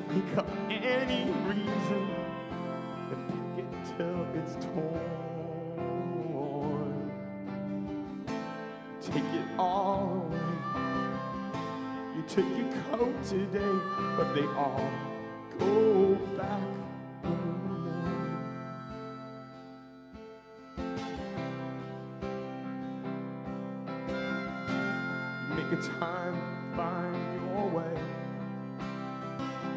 Make up any reason and pick it till it's torn. Take it all away. You took your coat today, but they all go back in the morning. Make a time, find your way.